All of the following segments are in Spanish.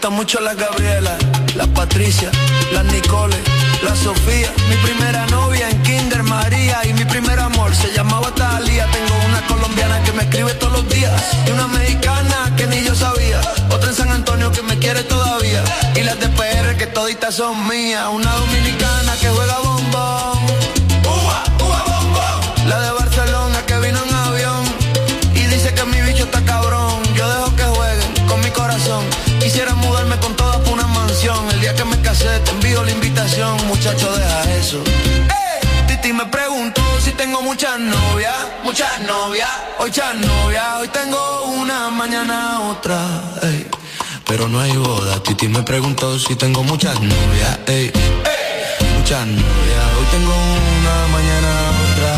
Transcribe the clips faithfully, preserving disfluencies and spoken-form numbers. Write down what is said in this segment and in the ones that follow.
gustan mucho las Gabriela, las Patricia, las Nicole, la Sofía. Mi primera novia en Kinder María y mi primer amor se llamaba Talía. Tengo una colombiana que me escribe todos los días y una mexicana que ni yo sabía. Otra en San Antonio que me quiere todavía y las de P R que toditas son mías. Una dominicana que juega bombón, uva, uva, bombón. La de Barcelona que vino en avión y dice que mi bicho está cabrón. Yo dejo que jueguen con mi corazón. Quisiera mudarme con todas por una mansión. El día que me casé te envío la invitación. Muchacho, deja eso. ¡Ey! Titi me preguntó si tengo muchas novias. Muchas novias, hoy muchas novias. Hoy tengo una, mañana otra. Ey. Pero no hay boda. Titi me preguntó si tengo muchas novias. Ey. Ey. Muchas novias. Hoy tengo una, mañana otra.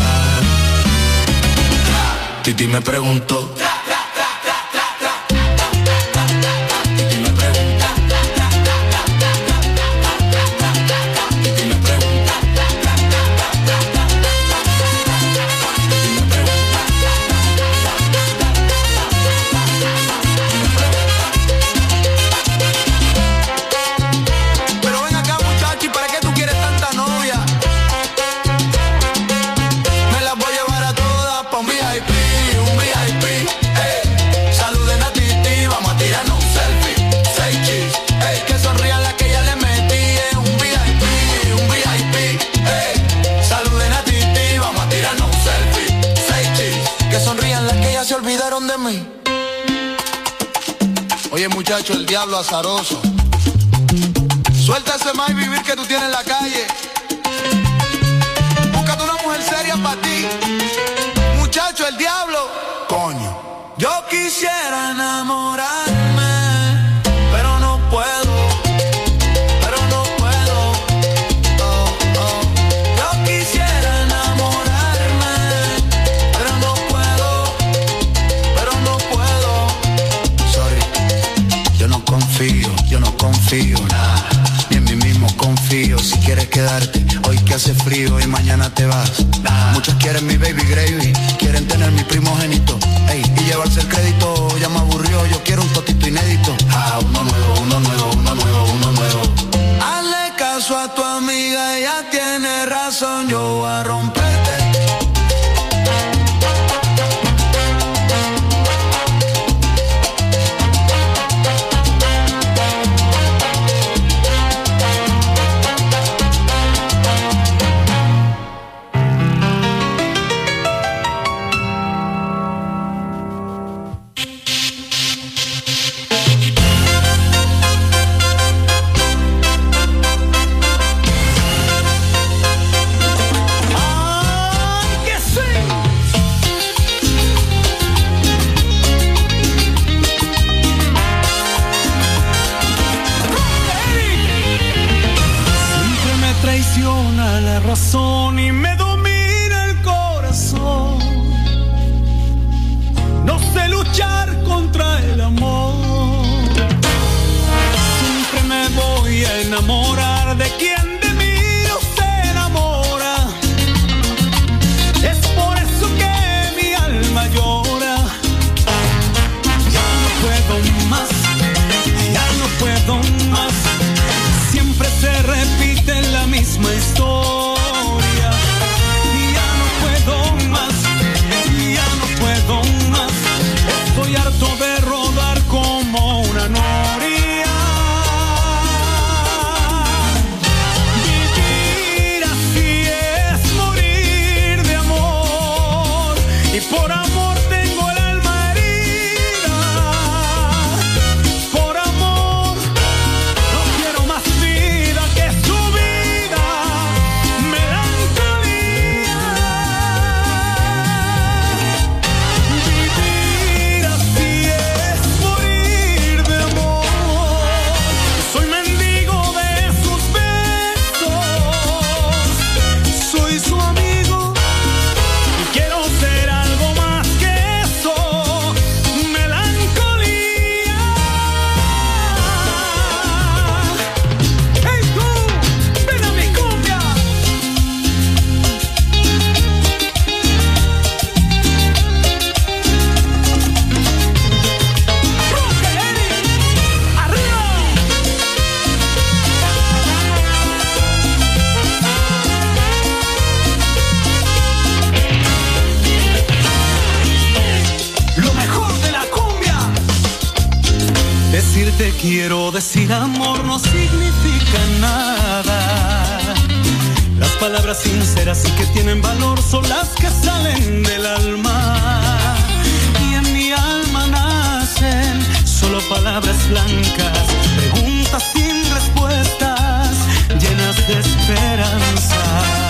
Titi me preguntó. Oye muchacho, el diablo azaroso. Suelta ese más y vivir que tú tienes en la calle. Búscate una mujer seria para ti. Muchacho, el diablo. Coño. Yo quisiera enamorarme, pero no puedo. Pero no puedo. Oh, oh. Yo quisiera enamorarme, pero no puedo. Pero no puedo. Sorry. Yo no confío, yo no confío, nah, ni en mí mismo confío. Si quieres quedarte, hoy que hace frío y mañana te vas, nah. Muchos quieren mi baby gravy, quieren tener mi primogénito, ey, y llevarse el crédito, ya me aburrió, yo quiero un totito inédito. Ah, uno nuevo, uno nuevo, uno nuevo, uno nuevo. Hazle caso a tu amiga, ella tiene razón, yo voy a romperte. Y me domina el corazón. No sé luchar contra el amor. Siempre me voy a enamorar de quien de mí no se enamora. Es por eso que mi alma llora. Ya no puedo más, ya no puedo más. Siempre se repite la misma historia. Estoy harto de rodar como una noria. Vivir así es morir de amor. Y por amor tengo el alma herida. Por amor no quiero más vida que su vida. Melancolía. Vivir así es morir de amor. Soy mendigo de sus besos. Soy su amigo y quiero ser algo más que te quiero decir amor no significa nada. Las palabras sinceras y que tienen valor son las que salen del alma. Y en mi alma nacen solo palabras blancas, preguntas sin respuestas, llenas de esperanza.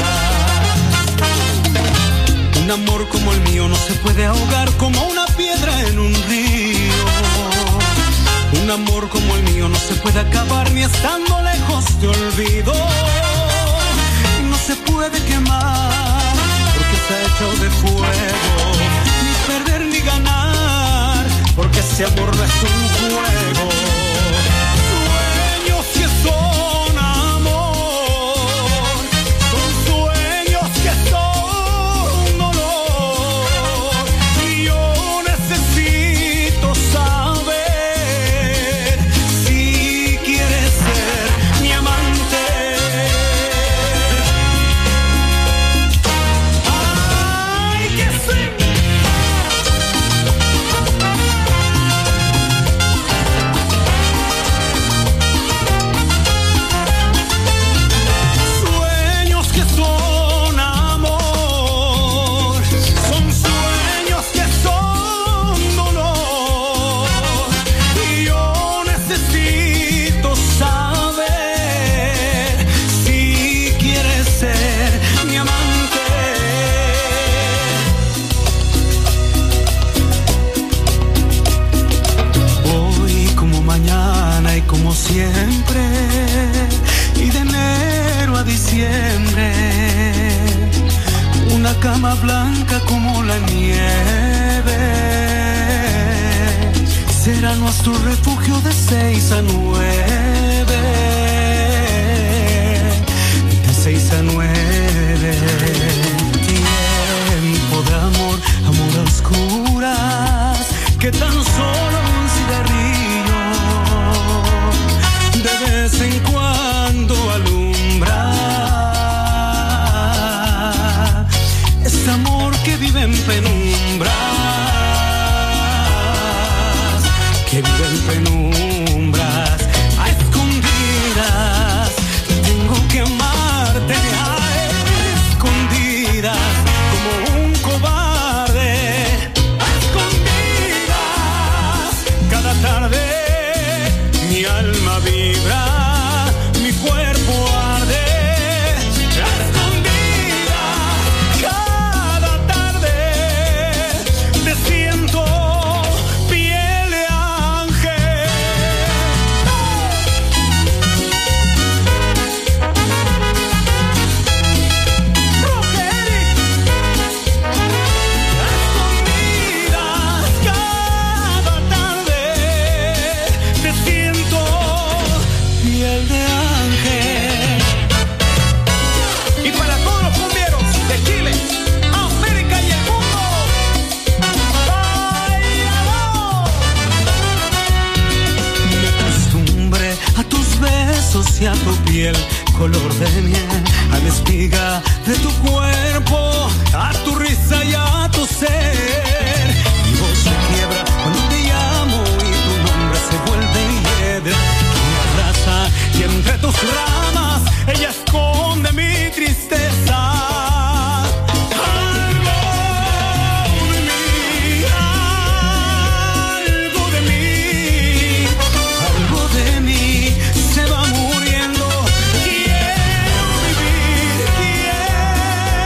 Un amor como el mío no se puede ahogar como una piedra en un río. Un amor como el mío no se puede acabar ni estando lejos de olvido. No se puede quemar porque está hecho de fuego. Ni perder ni ganar porque ese amor no es un juego. Sueños que son amor, son sueños que son dolor. Y yo necesito saber si quieres ser mi amante. ¡Ay, que sí! Sueños que son amor, son sueños que son dolor. Y yo necesito saber si quieres ser mi amante. Hoy como mañana y como siempre, y de enero a diciembre, una cama blanca como la nieve será nuestro refugio de seis a nueve, de seis a nueve. Tiempo de amor, amor a oscuras, que tan solo un cigarrillo de vez en cuando alumbra. Es amor que vive en penumbras, que vive en penumbras, a escondidas. Tengo que amarte a escondidas, como un cobarde, a escondidas. Cada tarde mi alma vibra, mi cuerpo arde, a escondidas. Cada tarde te siento piel de ángel. Rogeric. A escondidas. Cada tarde te siento piel de ángel. Y para todos los cumbieros de Chile, América y el mundo, ¡báilalo! Me acostumbré a tus besos y a tu piel, color de miel, a la espiga de tu cuerpo, a tu risa y a tu ser. Mi voz se quiebra cuando te llamo y tu nombre se vuelve hiedra que me abraza, y entre tus ramas ella esconde mi tristeza. Algo de mí, algo de mí, algo de mí se va muriendo. Quiero vivir, quiero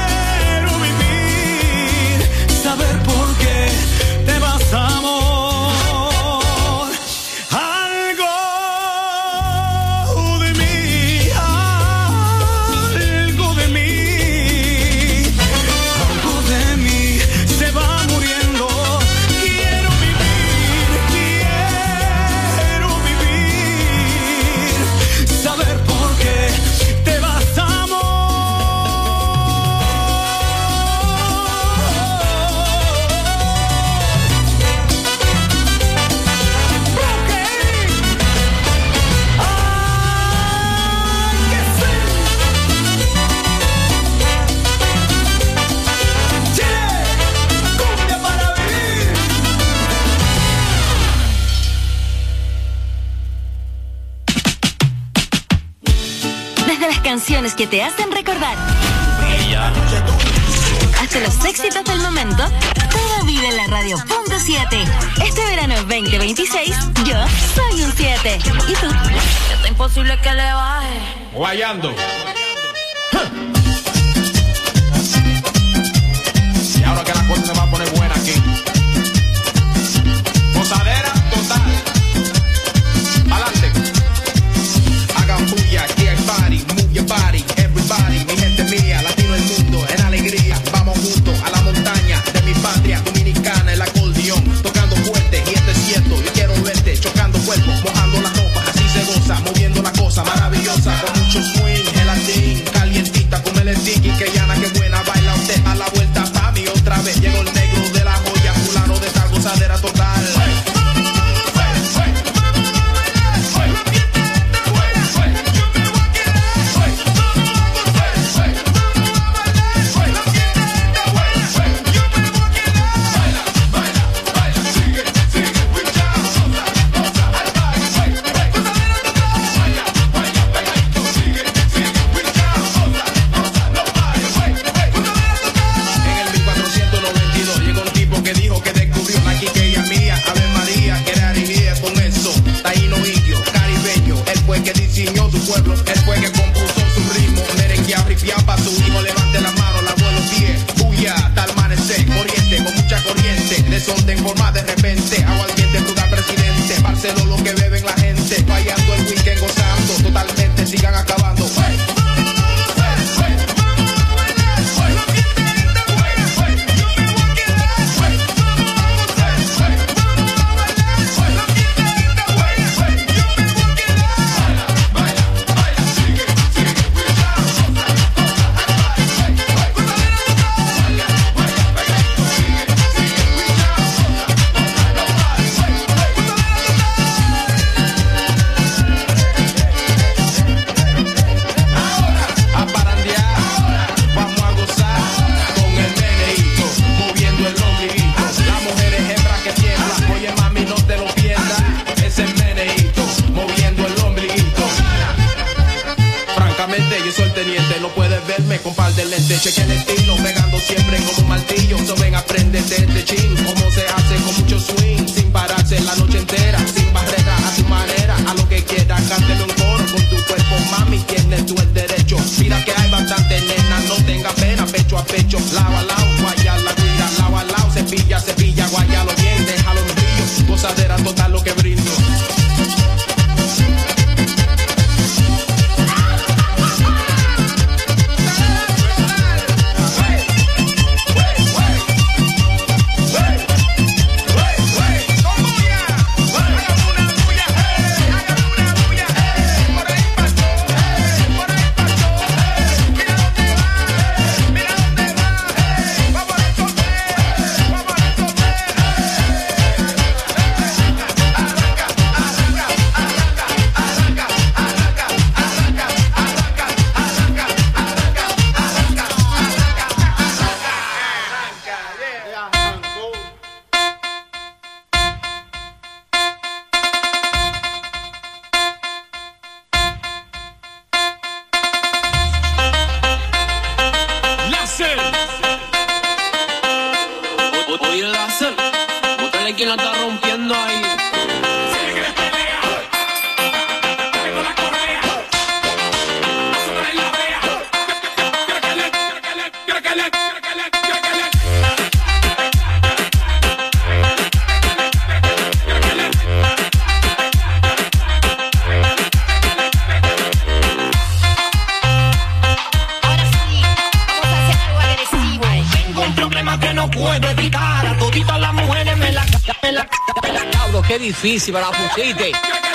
canciones que te hacen recordar. Hasta los éxitos del momento, todo vive en la radio punto siete. Este verano veinte veintiséis, yo soy un siete. ¿Y tú? Es imposible que le baje. Guayando. Y ahora que la cosa se va a poner buena aquí. Posadera total. Adelante. Hagan bulla, aquí hay party, move your body, everybody. Mi gente mía, latino el mundo, en alegría. Vamos juntos a la montaña de mi patria dominicana, el acordeón, tocando fuerte, y esto es cierto, yo quiero verte, chocando cuerpos, mojando las ropas, así se goza, moviendo la cosa maravillosa, con mucho swing, gelatín, calientita, con el sticky, que llana, que buena, baila usted a la vuelta, pa' mí otra vez, llegó el negro de la joya, fulano de esta gozadera total. Él fue que compuso su ritmo, merengueado, rifiado pa' su hijo, levante la mano, la vuelo pie, bulla, hasta el amanecer, corriente, con mucha corriente, desorden en forma de repente, agua al diente, lugar presidente, Barcelona lo que beben la gente, fallando el weekend, gozando, totalmente, sigan acabando. Yo soy el teniente, no puedes verme con par de lentes. Cheque el estilo, pegando siempre como un martillo. So ven, aprende de este chin, cómo se hace con mucho swing, sin pararse la noche entera, sin barrera, a tu manera, a lo que quieras, cántelo en coro con tu cuerpo, mami, tienes tú el derecho. Mira que hay bastante nena, no tenga pena, pecho a pecho, lado a lado, guaya la guira, lado a lado, cepilla, cepilla, guayalo bien, déjalo en brillo, gozadera total lo que brindo. Qué difícil me la pusiste.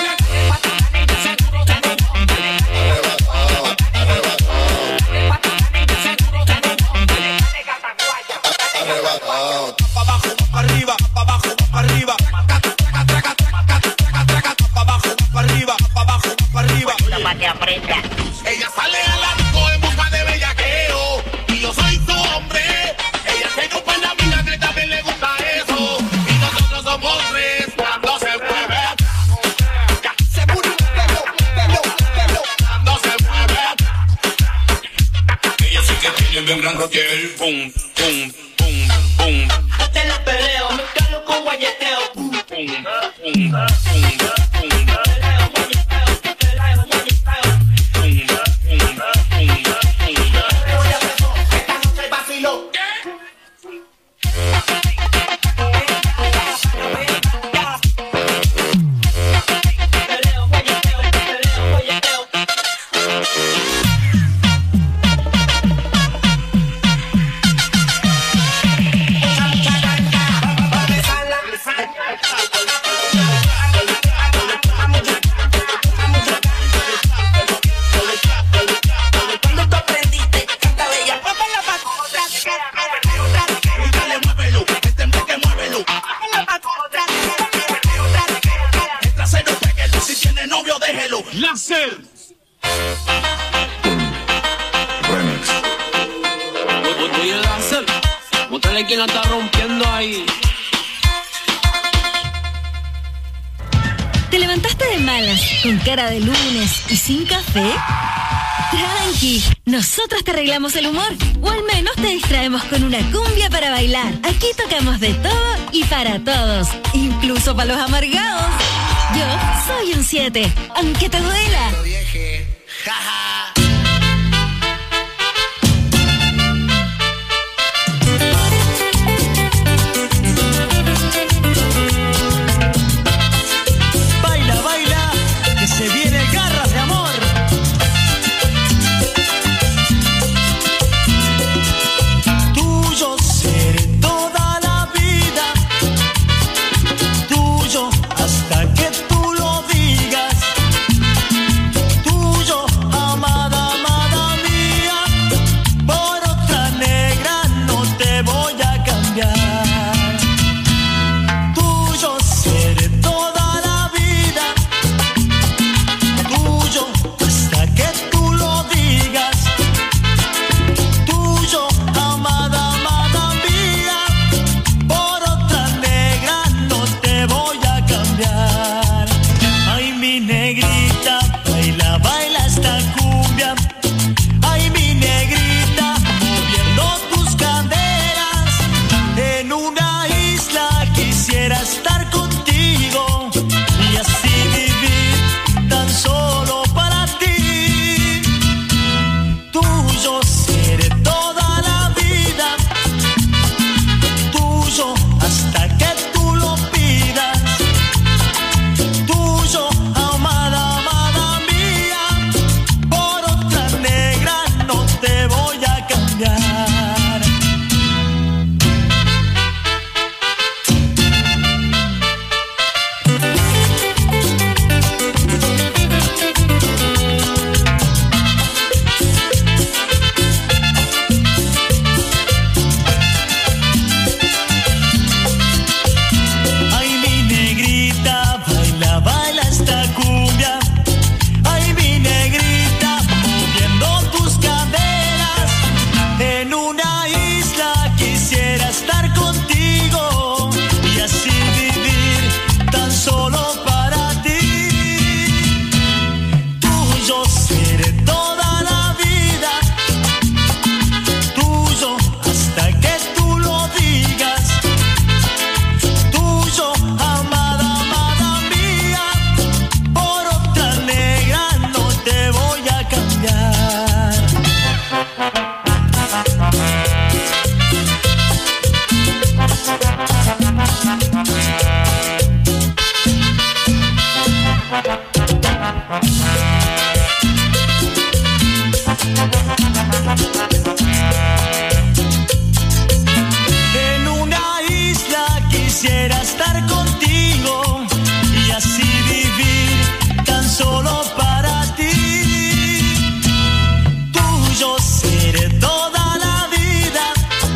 Ella sale a la disco en busca de bellaqueo y yo soy su hombre. Ella se chupa en la vida, que también le gusta eso. Y nosotros somos tres cuando se mueve. Se mueve, pelo, pelo, pelo. Cuando se mueve. no quiere. Pum, pum, pum, pum. Te la peleo, me calo con guayeteo. Pum, pum, pum, pum. Láser. Remix. Oye, Láser, muéstrale quién la está rompiendo ahí. ¿Te levantaste de malas, con cara de lunes y sin café? Tranqui, nosotros te arreglamos el humor, o al menos te distraemos con una cumbia para bailar. Aquí tocamos de todo y para todos, incluso para los amargados. Yo soy un siete, aunque te duela. Baila, baila, que se viene garras de amor. Tuyo seré toda la vida, tuyo hasta que tú lo digas. Tuyo, amada, amada mía, por otra negra no te voy a cambiar. Tuyo seré toda la vida, tuyo hasta que tú lo digas. Tuyo, amada, amada mía, por otra negra no te voy a cambiar. Ay, mi negrita, baila, baila esta cumbia. Ay, mi negrita, moviendo tus caderas. En una isla quisiera estar contigo y así vivir tan solo para ti. Tuyo seré toda la vida, tuyo hasta que tú lo pidas. Tuyo, amada, amada mía, por otra negra no te voy a cambiar. Ay, mi negrita, baila, baila esta cumbia. Ay, mi negrita, moviendo tus caderas. En una isla quisiera estar contigo y así vivir tan solo para ti. Tuyo seré toda la vida, tuyo hasta que tú lo digas. Tuyo, amada, amada mía, por otra negra no te voy a cambiar. En una isla quisiera estar contigo y así vivir tan solo para ti. Tuyo seré toda la vida,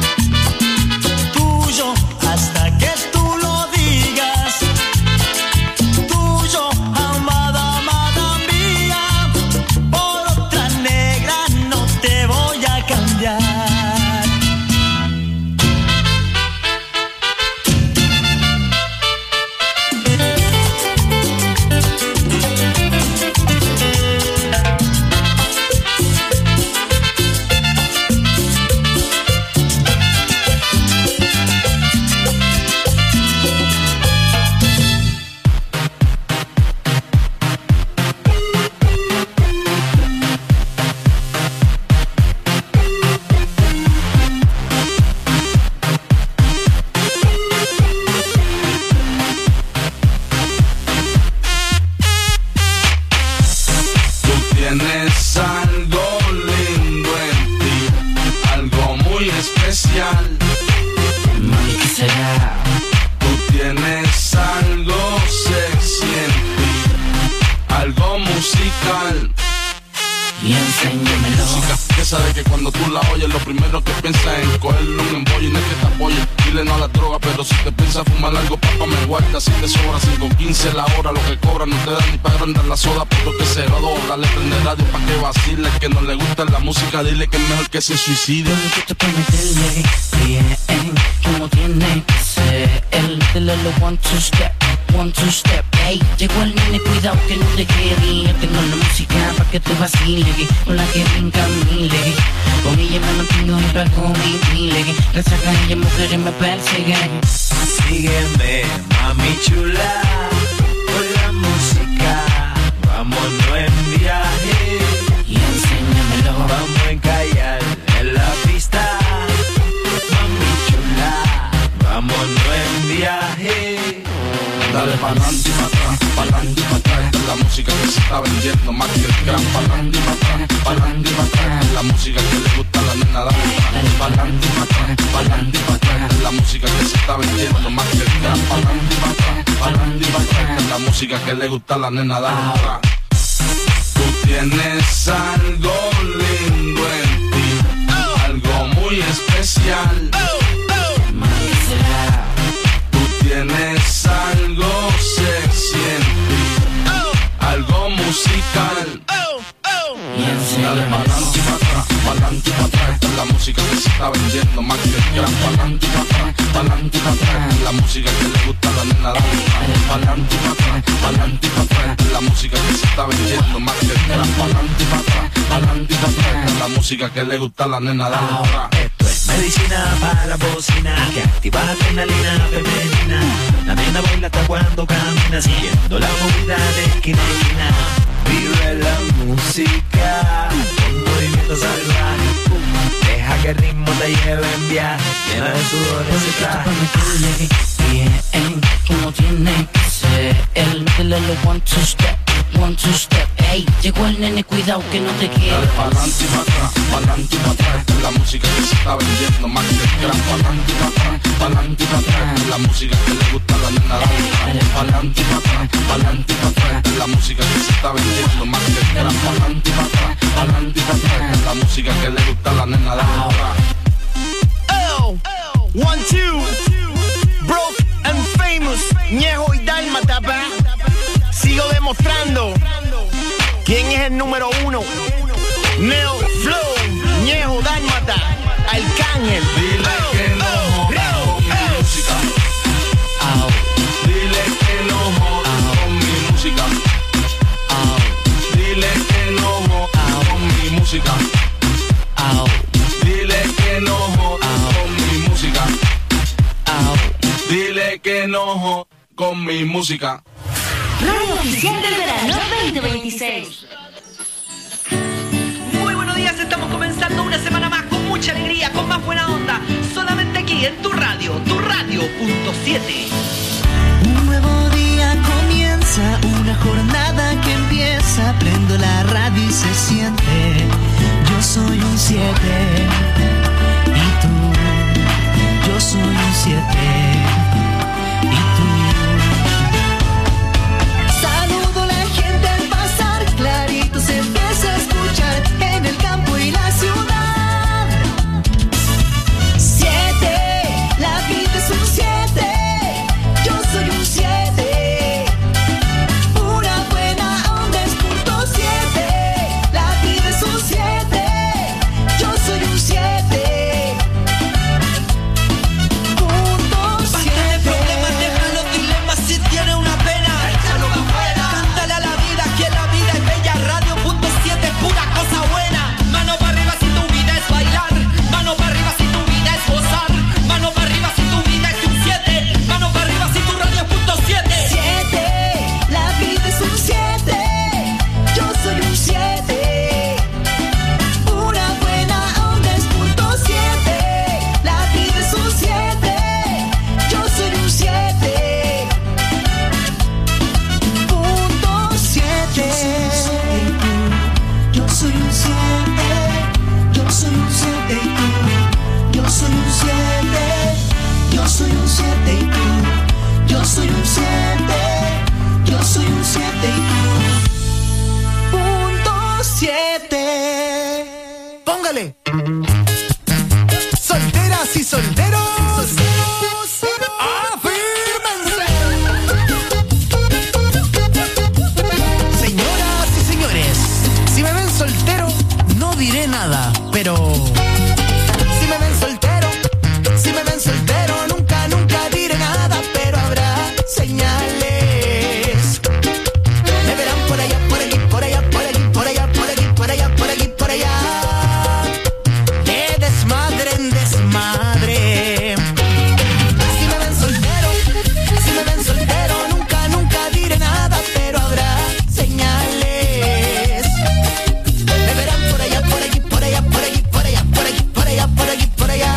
tuyo hasta que tú lo digas. Tuyo, amada, amada mía, por otra negra no te voy a cambiar. esa de que cuando tú la oyes, lo primero que piensas es en cogerle un embollo y no es que te apoye. Dile no a la droga, pero si te piensas fumar algo, papá, me guarda. Si te sobra cinco quince la hora, lo que cobra no te da ni para agrandar la soda, puto que se rodó. Dale, prende radio pa' que vacile, que no le gusta la música, dile que es mejor que se suicide. Yo te meterle bien, como tiene que ser. El dile lo one two step, one two step. Ey, llegó el nene, cuidado que no te quede. Yo tengo la música pa' que te vacile, con la que brinca mile. Con ella me mantengo en paz con mi mile. Gracias a ella mujeres me persiguen. Sígueme, mami chula, con la música. Vámonos en viaje y enséñamelo. Vamos a encallar en la pista, mami chula. Vámonos en viaje. Dale pa'lante y pa' atrás, pa'lante y pa' atrás. Esta es la música que se está vendiendo más que el gran. Pa'lante y pa' atrás, pa'lante y pa' atrás. Esta es la música que le gusta a la nena. Dale pa'lante y pa' atrás, pa'lante y pa' atrás. Esta es la música que se está vendiendo más que el gran. Pa'lante y pa' atrás, pa'lante y pa' atrás. Esta es la música que le gusta a la nena. Dale atrás. Tú tienes algo lindo en ti, algo muy especial. Tú tienes algo sexy en ti, algo musical. Dale pa'lante y pa' atrás, pa'lante y pa' atrás. Esta es la música que se está vendiendo más que el gran. Pa'lante y pa' atrás, pa'lante y pa' atrás. Esta es la música que le gusta a la nena. Dale pa'lante y pa' atrás, pa'lante y pa' atrás. Esta es la música que se está vendiendo más que el gran. Pa'lante y pa' atrás, pa'lante y pa' atrás. Esta es la música que le gusta a la nena. Dale atrás. Esto es medicina para la bocina, que activa la adrenalina femenina. La nena baila hasta cuando camina, siguiendo la movida de esquina a esquina. Vive la música con movimiento salvaje. Deja que el ritmo te lleve en viaje, llena de sudor ese traje. Bien, como tiene que ser. El dile lo one two step, one two step. Ey, llegó el nene, cuidado que no te quede. Dale pa'lante y pa' atrás, pa'lante y pa' atrás. Esta es la música que se está vendiendo más que el gran. Pa'lante y pa' atrás, pa'lante y pa' atrás. Esta es la música que le gusta a la nena. Dale pa'lante y pa' atrás, pa'lante y pa' atrás. Esta es la música que se está vendiendo más que el gran. Pa'lante y pa' atrás, pa'lante y pa' atrás. Esta es la música que le gusta a la nena. Dale atrás. Oh, one, two, broke and famous, Ñejo y Dálmata, pa. Sigo demostrando quién es el número uno. Neo Flow, Ñejo, Dálmata, Arcángel. Dile que no jodas con mi música. Dile que no jodas con mi música. Dile que no jodas con mi música. Dile que no jodas con mi música. Dile que no jodas con mi música. Radio Oficial del Verano veinte veintiséis. Muy buenos días, estamos comenzando una semana más con mucha alegría, con más buena onda. Solamente aquí en tu radio, tu radio punto siete. Un nuevo día comienza, una jornada que empieza. Prendo la radio y se siente. Yo soy un siete. Y tú, yo soy un siete. Y tú. Saludo a la gente al pasar, clarito se empieza a escuchar en el campo y la ciudad. Siete, la vida es un siete. Yo soy un siete. Pura buena onda es punto siete. La vida es un siete. Yo soy un siete. Punto siete. Basta de problemas, deja los dilemas si tiene una pena. Échalo afuera. Cántale a la vida que la vida es bella. Radio punto siete, pura cosa buena. Mano para arriba si tu vida es bailar. Mano para arriba si tu vida es gozar. Mano para arriba si tu vida es un siete. Mano para arriba si tu radio es punto siete. Siete, la vida es un siete. Yo soy un siete. Pura buena onda es punto siete. La vida es un siete. Yo soy un siete. Punto siete. Yo soy un siete. Yo soy un siete y tú. Yo soy un siete. Yo soy un siete y tú. Yo soy un siete. Yo soy un siete y tú. Punto siete. Ponga Súbele. Solteras y solteros. ¡Afírmense! Señoras y señores, si me ven soltero, no diré nada, pero si me ven soltero, si me ven soltero, nunca, nunca diré nada, pero habrá señales. Me verán por allá, por aquí, por allá, por aquí, por allá, por aquí, por allá, por aquí, por allá. De desmadre en desmadre. Si me ven soltero, si me ven soltero, nunca, nunca diré nada, pero habrá señales. Me verán por allá, por aquí, por allá, por aquí, por allá, por aquí, por allá, por aquí, por allá.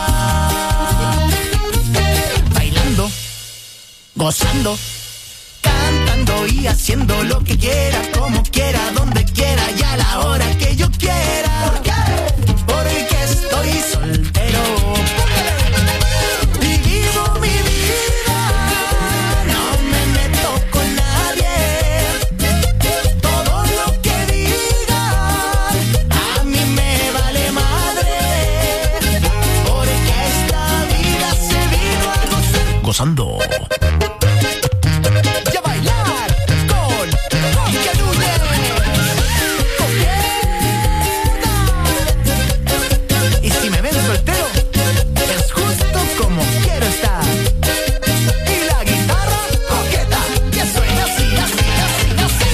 Bailando, gozando, cantando y haciendo lo que quiera, como quiera, donde quiera y a la hora que yo quiera. ¿Por qué? Porque estoy soltero y vivo mi vida. No me meto con nadie. Todo lo que digan a mí me vale madre. Porque esta vida se vino a gozar. Gozando. Y a bailar con Quique Núñez. Y si me ven soltero, es justo como quiero estar. Y la guitarra coqueta, que suena así, así, así, así.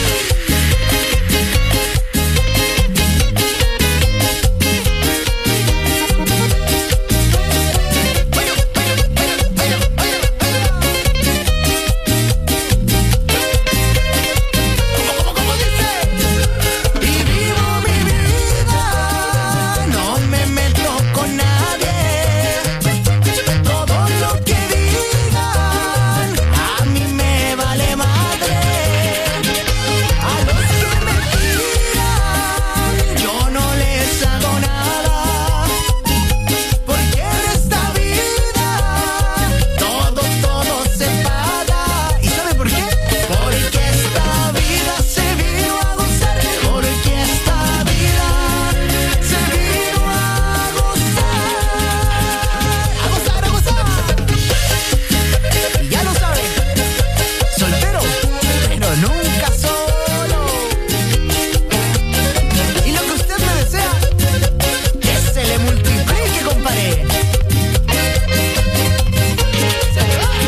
¿Cómo, cómo, cómo dice? Y vivo mi vida, no me meto con nadie. Todo lo que digan a mí me vale madre. A los que me tiran yo no les hago nada. Porque en esta vida todo, todo se paga. ¿Y sabe por qué? Porque esta vida se vino a gozar. Porque esta vida se vino a gozar. A gozar, a gozar. Y ya lo sabe, soltero, pero nunca solo. Y lo que usted me desea, que se le multiplique, compadre. Se le va.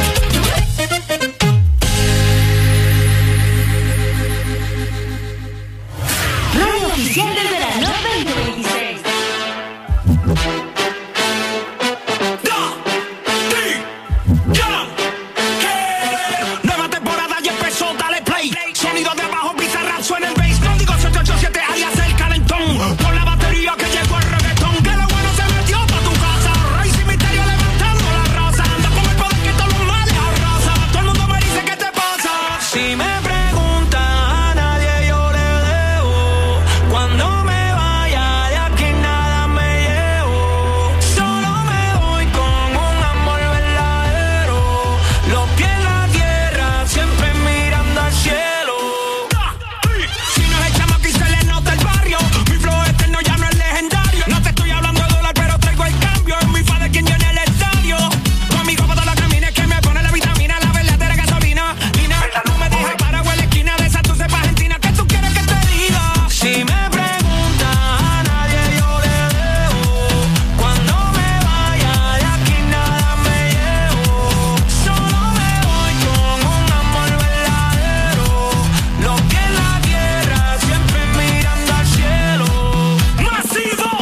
Radio oficial del verano veinte veintiséis. Nueva temporada ya empezó, dale play. Sonido de abajo, Bizarrap suena el bass. Código siete ocho siete, alias el calentón. Con la batería que llegó el reggaetón. Que lo bueno se metió pa' tu casa. Rey sin misterio levantando la raza. Anda con el poder que todos los males arrasa. Todo el mundo me dice ¿qué te pasa? Si me preguntan a nadie yo le debo. Cuando me vaya de aquí nada me llevo. Solo me voy con un amor verdadero. Los pies en la tierra, siempre mirando al cielo. Si no es el chamaco y se le nota el barrio. Mi flow eterno ya no es legendario. No te estoy hablando de dólar, pero traigo el cambio. Es mi fa de quien llena el estadio. Conmigo para todos los caminos que me pone la vitamina, la verdadera gasolina. Lina, no me dejes para en la esquina de esa tu cepa argentina. ¿Qué tú quieres que te diga? Si me preguntan a nadie yo le debo. Cuando me vaya de aquí nada me llevo. Solo me voy con un amor verdadero. Los pies en la tierra, siempre mirando al cielo. ¡Masivo!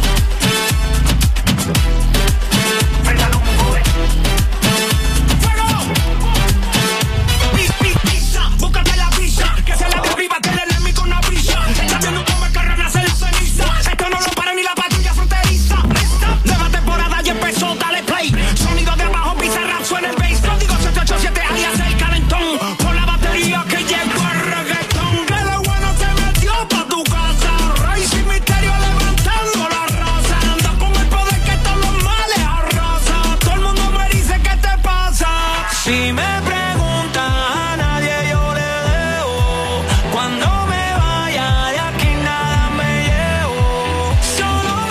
¡Fuego! Pis, pis, pisa, búscate la visa. Que se la derriba, que le lemi con una brisa. Está viendo cómo el carro nace la ceniza. Esto no lo para ni la patrulla fronteriza. Nueva temporada ya empezó, dale play. Sonido de abajo, Bizarrap suena el bass. Código siete ocho siete, alias el calentón. Con la batería que llegó el reggaetón. Que lo bueno se metió pa' tu casa. Rey sin misterio levantando la raza. Anda con el poder que todos los males arrasa. Todo el mundo me dice ¿qué te pasa? Si me preguntan a nadie yo le debo. Cuando me vaya de aquí nada me llevo. Solo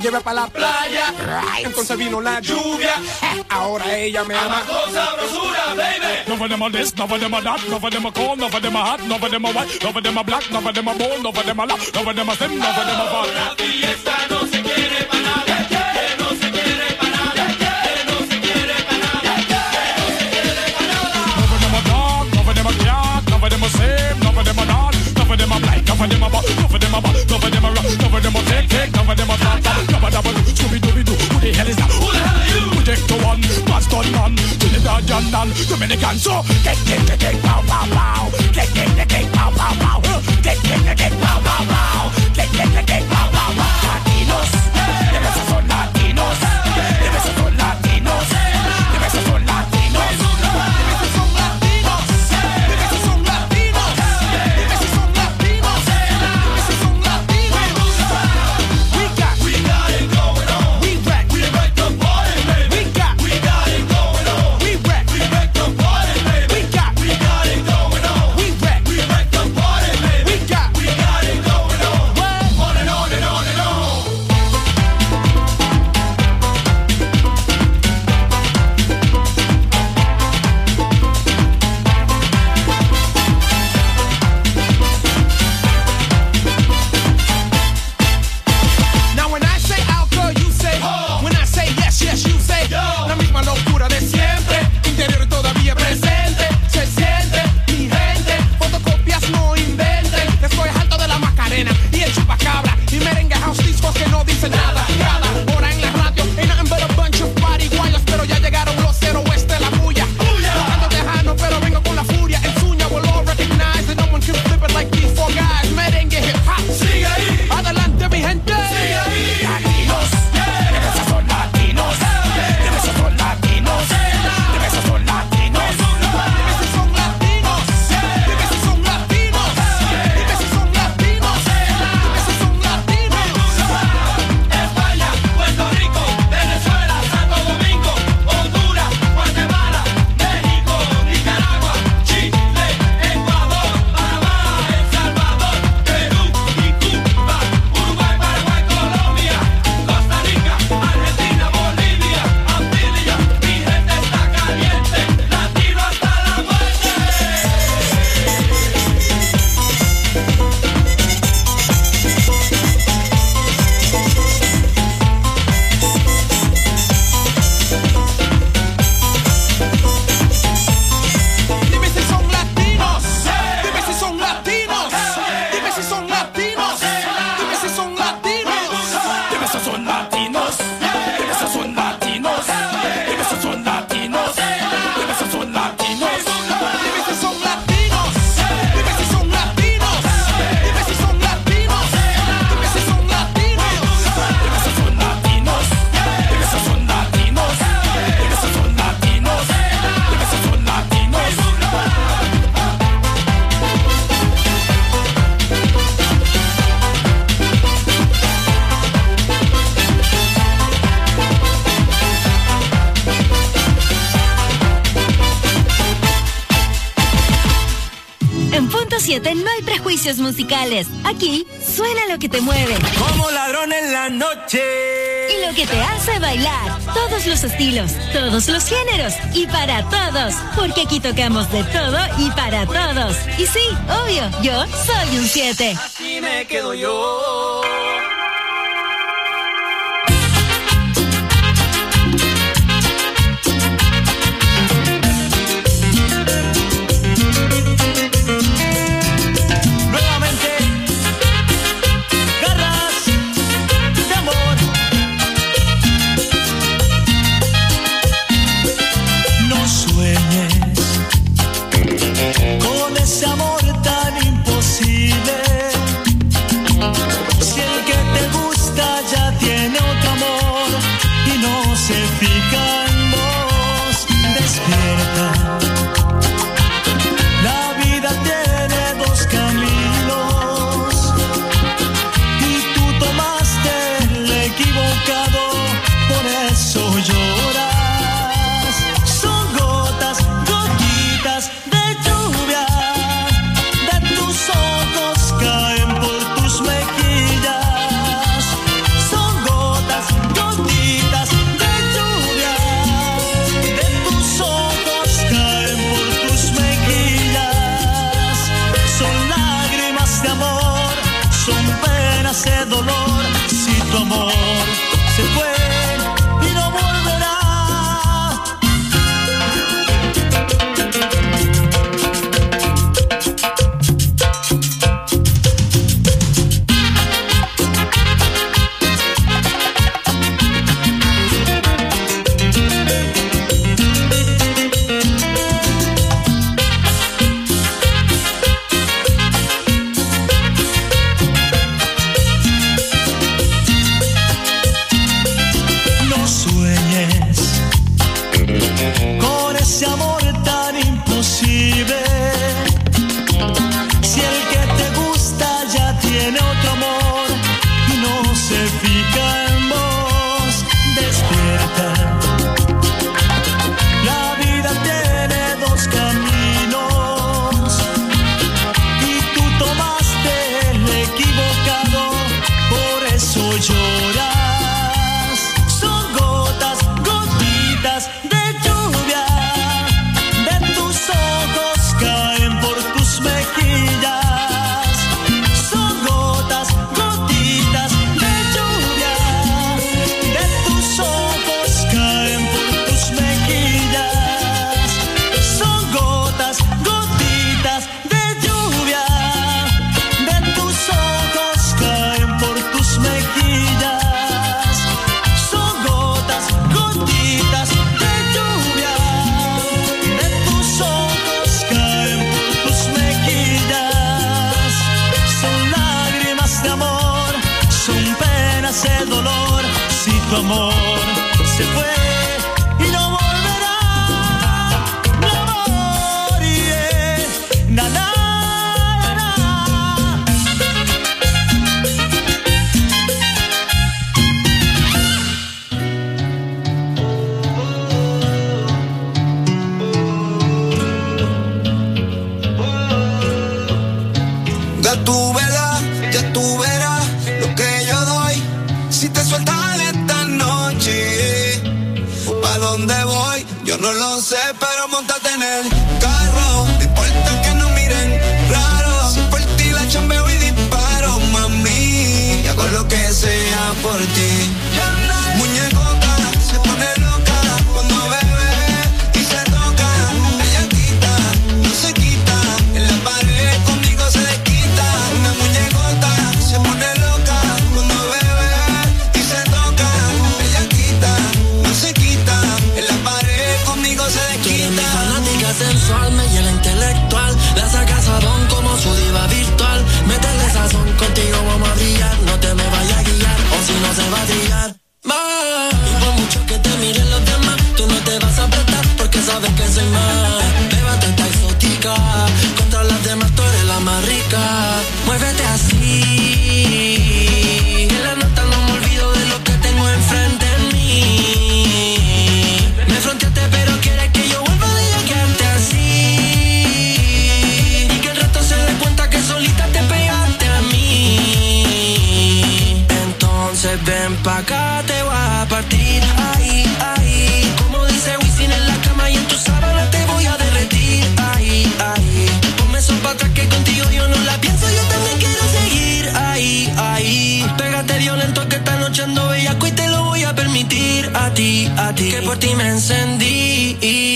llevé para la playa. Entonces vino la lluvia. Ahora ella me ama. Con sabrosura, baby. None of them are this, none of them are that, none of them are cold, none of them are hot, none of them are white, none of them are black, none of them are bold, none of them are loud, none of them are slim, none of them are fat. La fiesta no se quiere para nada, que no se quiere para nada, que no se quiere para nada, que no se quiere para nada. None of them are dark, none of them are black, none of them are same, none of them are not, none of them are black, none of them are bad, none of them are bad, none of them are rock, none of them are take, take, none of them are fat, none of them are Scooby-Dooby-Doo. Who the hell is that? Who the hell are you? Project one, Boston man, Trinidad and Dominican. So get, get, get, get, pow, pow, pow. Get, get, get, get, pow, pow, pow. Get, get, get, get, pow, pow, pow. Get, get, get, get, pow, pow, pow. Latinos, de besos son latinos, de besos son latinos, de besos son latinos, de besos son latinos, de besos son latinos, de besos son latinos, de besos son latinos. We got, we got it going on. we wreck, We make the party, baby. we got, We got it going on. we wreck, We make the party, baby. we got, We got it going on. we wreck, We make the party, baby. we got. We got it going on. What? On and on and on and on. Now when I say alcohol, you say Oh. when I say yes, yes, you say Yo. La misma locura de siempre, interior todavía presente. Se siente, mi gente, fotocopias no inventen. Estoy alto de la Macarena y el chupacabra y merengue house discos que no dicen nada. Cada hora en la radio ain't nothing but a bunch of pariguayos, pero ya llegaron los cero oeste la bulla. Ando tejano, pero vengo con la furia. En Suña will all recognize that no one can flip it like these four guys. Merengue hip hop, Sigue ahí. adelante mi gente. Sigue ahí. Latinos, de besos son latinos, de besos son latinos, de besos son latinos. Dime si son latinos, dime si son latinos, dime si son latinos, dime si son latinos. España, Puerto Rico, Venezuela, Santo Domingo, Honduras, Guatemala, México, Nicaragua, Chile, Ecuador, Panamá, El Salvador, Perú y Cuba, Uruguay, Paraguay, Colombia, Costa Rica, Argentina, Bolivia, Antillia, mi gente está caliente, latino hasta la muerte. Dime si son latinos, dime si son latinos, dime si son latinos, dime si son latinos. De besos son latinos, de besos son latinos, de besos son latinos, de besos son latinos. Dime si son latinos, dime si son latinos, dime si son latinos, dime si son latinos. De besos son latinos, de besos son latinos, de besos son latinos, de besos son latinos. En Punto siete no hay prejuicios musicales. Aquí suena lo que te mueve Como ladrón en la noche. y lo que te hace bailar. Todos los estilos, todos los géneros y para todos. Porque aquí tocamos de todo y para todos. Y sí, obvio, yo soy un siete. Aquí me quedo yo. Nuevamente, garras de amor. No sueñes con ese amor tan imposible. Si el que te gusta ya tiene otro amor y no se fija en vos, despierta. La vida tiene dos caminos y tú tomaste el equivocado, por eso lloras. Son gotas, gotitas de lluvia tu amor se fue y no volverá. Mi amor, yeah. Na, na. Ya tú verás, ya tú verás lo que yo doy. Si te sueltas esta noche, ¿pa' dónde voy? Yo no lo sé, pero montate en el carro. No importa que no miren raro. Si por ti la chambeo y disparo, mami. Y hago lo que sea por ti. Muñecota se pone loca cuando bebe y se toca. Ella quita, no se quita. En la pared conmigo se desquita. Una muñecota se pone loca cuando bebe y se toca. Ella quita, no se quita. En la pared conmigo se desquita. Tú eres mi fanática sensual, me llena intelectual. La sacas sabón como su diva virtual. Métele sazón, contigo vamos a brillar. No te me vayas a guiar, o si no se va a trillar. Más. Y por mucho que te miren los demás, tú no te vas a apretar porque sabes que soy más. Bébate esta exótica, contra las demás tú eres la más rica. Muévete así, en la nota no me olvido de lo que tengo enfrente de mí. Me fronteaste pero quieres que yo vuelva de ella quedarte así. Y que el resto se dé cuenta que solita te pegaste a mí. Entonces ven pa' acá, te voy a partir. Ahí, ahí. Como dice Wisin en la cama y en tu sábana te voy a derretir. Ahí, ahí. Ponme eso pa' atrás que contigo yo no la pienso. Yo también quiero seguir. Ahí, ahí. Pégate violento que esta noche ando bellaco y te lo voy a permitir. A ti, a ti. Que por ti me encendí.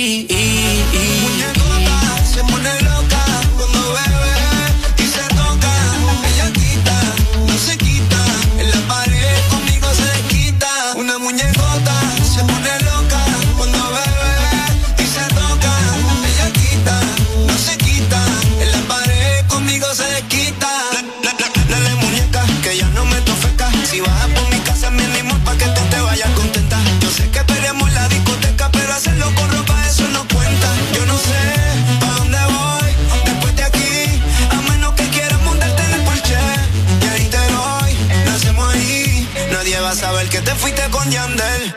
Muñecota se pone loca cuando bebe y se toca. Ella quita, no se quita. En la pared conmigo se desquita. Una muñecota se pone loca cuando bebe y se toca. Ella quita, no se quita. En la pared conmigo se desquita. Dale muñeca, que ya no me tofeca. Si bajas por mi casa me animo pa' que tú te vayas contenta. Yo sé que peleamos en la discoteca, pero hacerlo con ropa eso no cuenta. Yo no sé pa' dónde voy después de aquí, a menos que quieras montarte en el Porsche. Y ahí te doy, lo hacemos ahí. Nadie va a saber que te fuiste con Yandel.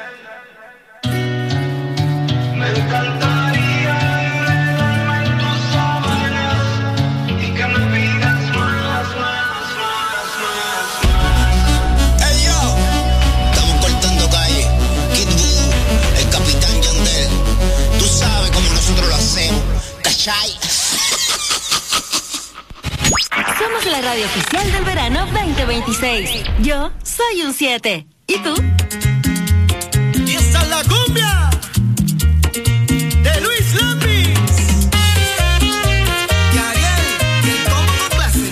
Me encantaría enredarme en tus sábanas y que me pidas más, más, más, más, más. Ey yo, estamos cortando calle. Kid Voodoo, el capitán Yandel. Tú sabes cómo nosotros lo hacemos, ¿cachai? Somos la radio oficial del verano veinte veintiséis. Yo soy un siete. ¿Y tú? Y esta es la cumbia de Luis Lambis y Ariel, que como con clase.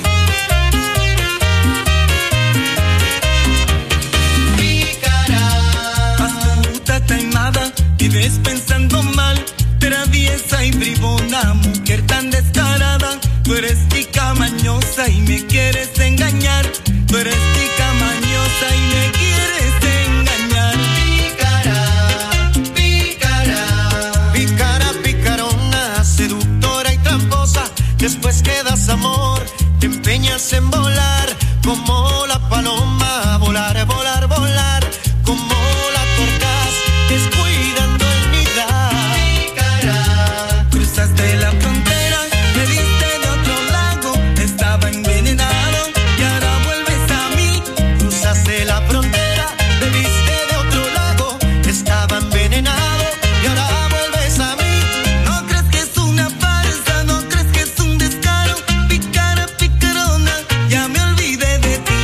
Pícara, astuta, taimada, vives pensando mal, traviesa y bribona, mujer tan descarada. Tú eres tica mañosa y me quieres engañar. Tú eres tica mañosa y me quieres engañar. Pícara, pícara, pícara, picarona, seductora y tramposa. Después que das amor, te empeñas en volar como la paloma. Volar, volar, volar como la torcaz, descuidando el nidar. Pícara, cruzaste la frontera, me diste de otro lago, estaba envenenado y ahora vuelves a mí. Cruzaste la frontera, me diste de otro lago, estaba envenenado y ahora vuelves a mí. No crees que es una farsa, no crees que es un descaro. Picara, picarona, ya me olvidé de ti.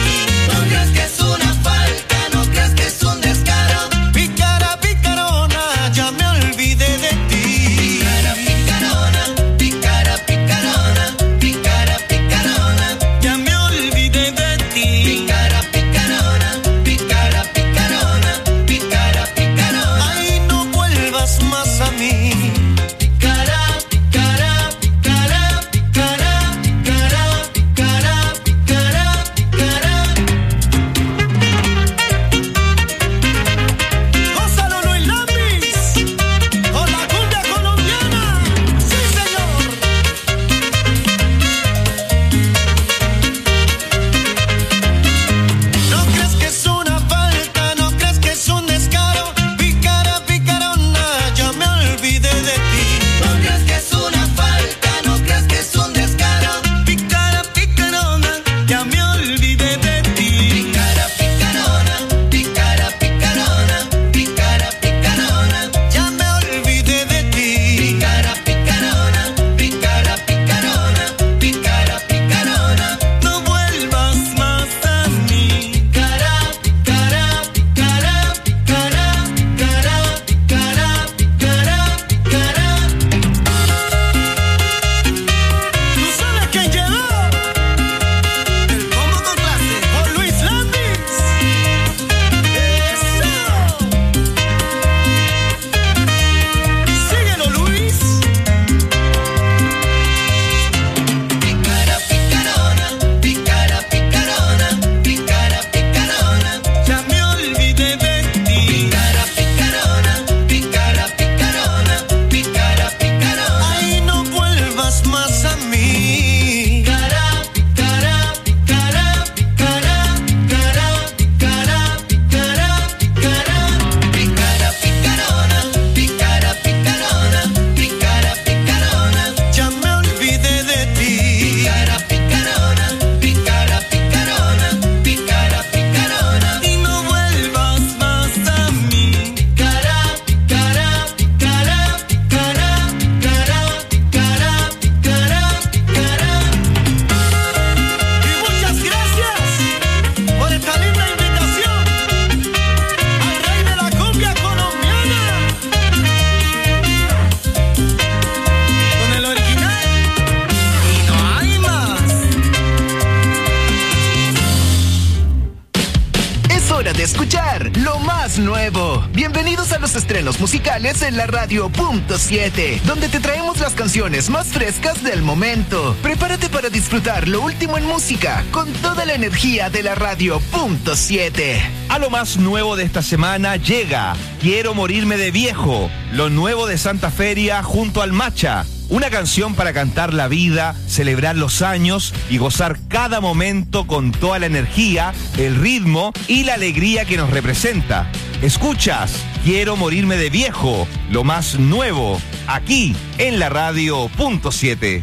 más nuevo. Bienvenidos a los estrenos musicales en la radio punto siete, donde te traemos las canciones más frescas del momento. Prepárate para disfrutar lo último en música con toda la energía de la radio punto siete. A lo más nuevo de esta semana llega Quiero morirme de viejo, lo nuevo de Santa Feria junto al Macha. Una canción para cantar la vida, celebrar los años y gozar cada momento con toda la energía, el ritmo y la alegría que nos representa. Escuchas Quiero morirme de viejo, lo más nuevo, aquí en la radio punto siete.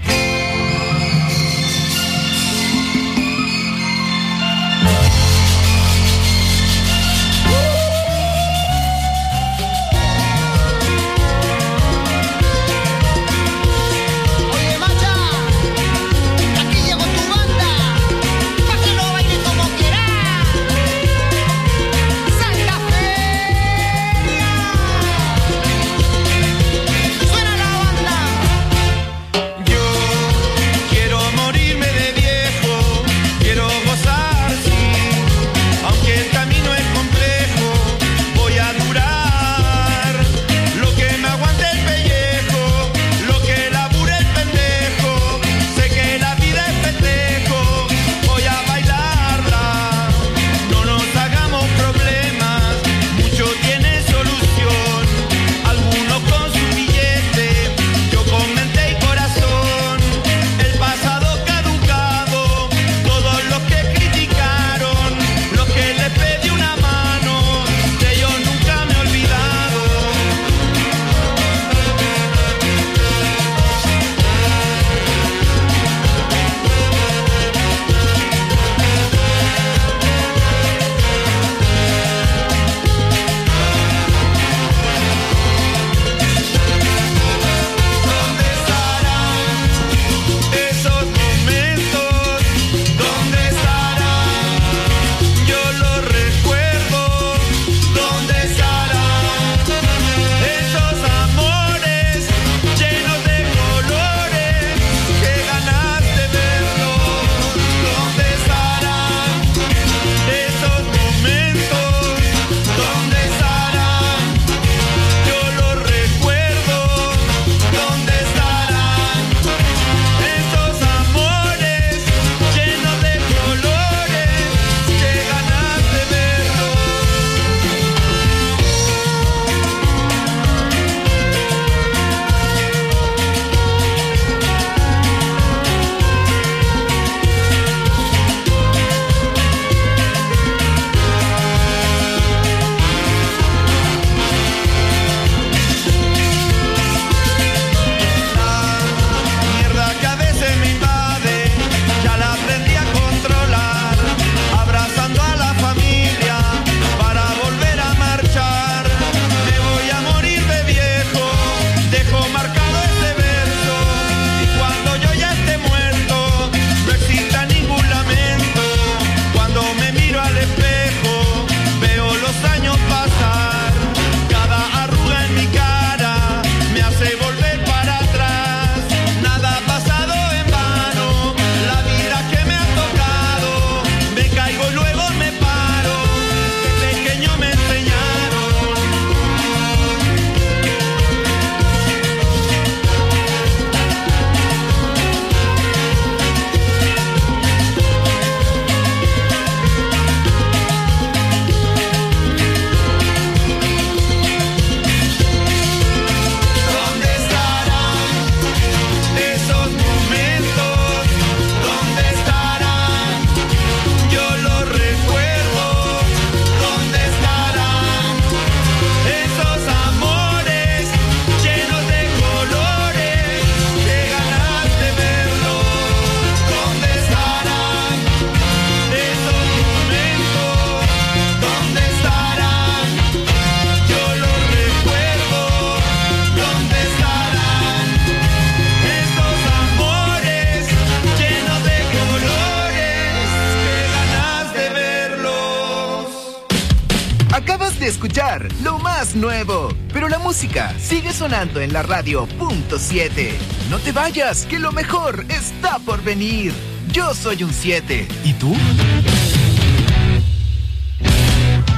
Escuchar lo más nuevo, pero la música sigue sonando en la radio punto siete. No te vayas, que lo mejor está por venir. Yo soy un siete. ¿Y tú?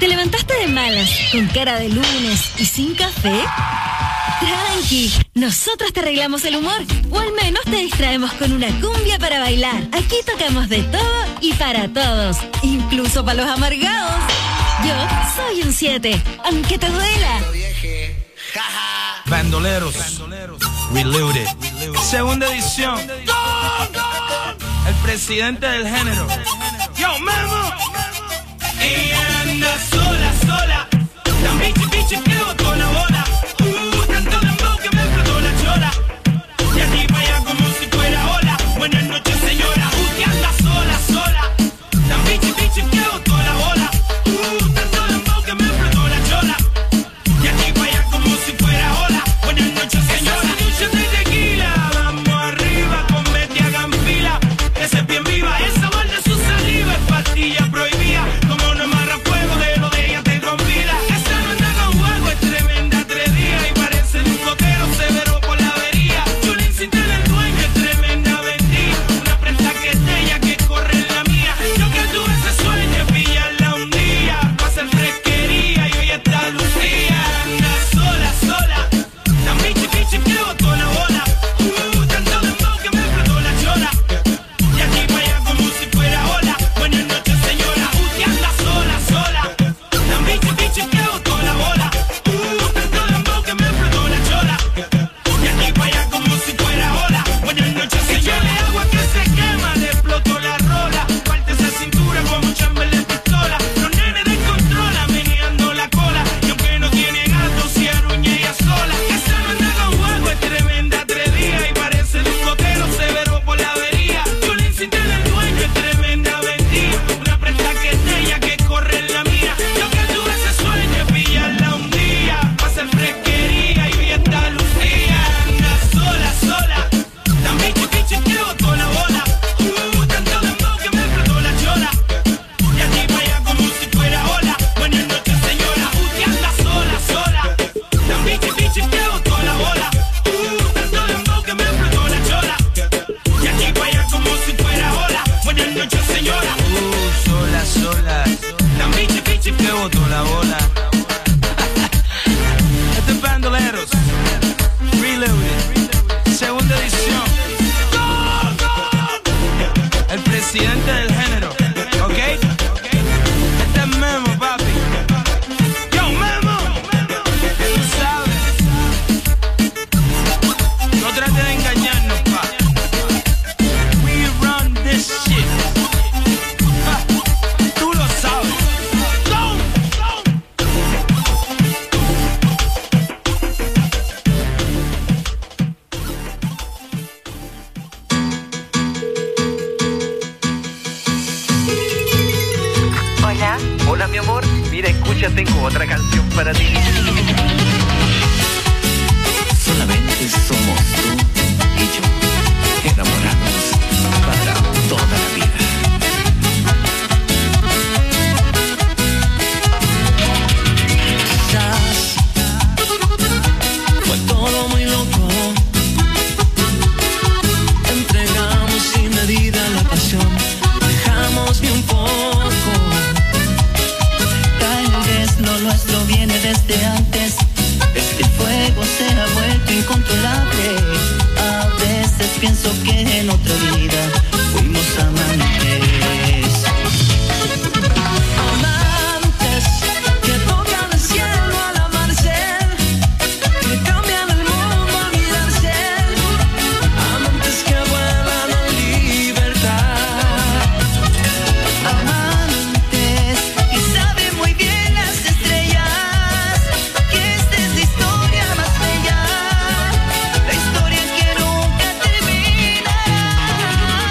¿Te levantaste de malas, con cara de lunes y sin café? Tranqui, nosotros te arreglamos el humor, o al menos te distraemos con una cumbia para bailar. Aquí tocamos de todo y para todos, incluso para los amargados. Yo soy un siete, aunque te duela. Bandoleros, Reloaded, segunda edición. El presidente del género. Yo, Memo. Ella anda sola, sola, tan bichi, bichi que botó la bola. Uh, tanto dembow que me explotó la chola. Y aquí para allá como si fuera ola. Buenas noches, señora. Usted anda sola, sola, tan bichi, bichi que botó la bola. Uh, tanto dembow que me explotó la chola. Y aquí para allá como si fuera ola. Buenas noches, señora. Esa noche de tequila, vamos arriba, con Betty hagan fila. Esa es bien viva, esa de su saliva es pastilla prohibida. Como no amarra fuego de lo de ella te convida. Esa no anda con juego, es tremenda atrevida y parece un coquero severo por la avería. Yo le insistí en el dueño, es tremenda vendida. Una prenda que es de ella que corre en la mía. Yo que tuve ese sueño, pillarla un día, pa' hacer fresquería y hoy está lucía. Anda sola, sola, tan bichi, bichi que botó la bola. Uh, tanto dembow que me explotó la chola. Y aquí para allá como si fuera ola. Buenas noches, señora. Usted anda sola, sola, tan bichi, bichi que botó la bola. Uh, tanto dembow que me explotó la chola. Y aquí para allá como si fuera ola. Buenas noches, señora. Le agua que se quema, le explotó la rola. Parte esa cintura como chamberlain de pistola. Los nenes descontrolan, meneando la cola. Y aunque no tiene gato, se aruña ella sola. Esa no anda con juego, es tremenda atrevida y parece un cotero severo por la avería. Yo le insistí en el dueño, es tremenda vendida. Una prenda que es de ella que corre en la mía. Yo que tuve ese sueño, es pillarla un día, pa' hacer fresquería y hoy está lucía. Anda sola, sola, tan bichi, bichi que botó la bola. Uh, tanto dembow que me explotó la chola. Y aquí para allá como si fuera ola. Buenas noches, señora. Usted anda sola, sola, tan bichi, bichi que botó la bola. Uh, tanto dembow que me explotó la chola. Y aquí para allá como si fuera ola. Buenas noches, señora. Uh, sola, sola, tan bichi, bichi que botó la bola. Este es Bandoleros, Reloaded, segunda edición. El presidente del género, ¿ok? Este es Memo, papi. Yo, Memo. Tú sabes. No trates de engañarnos, pa. We run this shit. Ja, tú lo sabes. Go, go. Hola. Hola, mi amor. Mira, escucha, tengo otra canción para ti. Solamente somos tú y yo, enamorados para toda la vida. Quizás fue todo muy loco. Entregamos sin medida la pasión, dejamos ni un poco. Tal vez lo nuestro viene desde antes. Este fuego se ha vuelto incontrolable. A veces pienso que en otra vida fuimos amantes. Amantes que tocan el cielo al amarse, que cambian el mundo al mirarse. Amantes que vuelan en libertad. Amantes que saben muy bien las estrellas, que esta es la historia más bella, la historia que nunca terminará.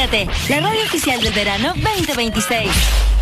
Actívate, la radio oficial del verano veinte veintiséis.